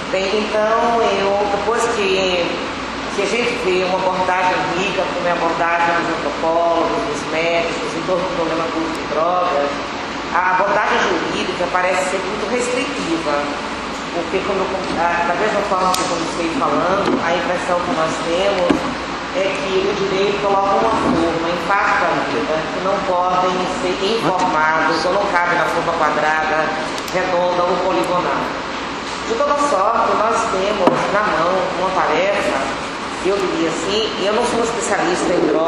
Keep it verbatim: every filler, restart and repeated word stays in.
Bem, então, eu, depois que, que a gente vê uma abordagem rica, como é a abordagem dos antropólogos, dos médicos, em torno do problema do uso de drogas, a abordagem jurídica parece ser muito restritiva, porque, como eu, da mesma forma que eu comecei falando, a impressão que nós temos é que o direito coloca uma forma em face da vida, que não podem ser informados ou não cabe na forma quadrada, redonda ou poligonal. De toda sorte, nós temos na mão uma tarefa, eu diria assim, eu não sou especialista em drogas,